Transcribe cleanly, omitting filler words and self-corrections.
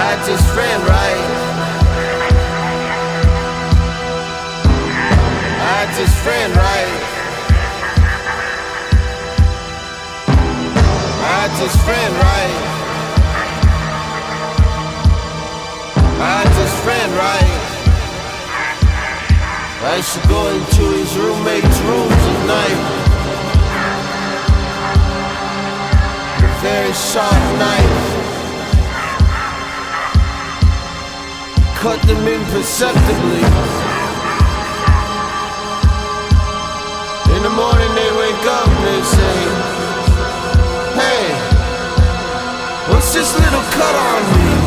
had this friend, right? I had this friend, right? I had this friend, right? I had this friend, right? I used to go into his roommate's rooms at night. A very sharp knife. Cut them imperceptibly. In the morning they wake up and they say, "Hey, what's this little cut on me?"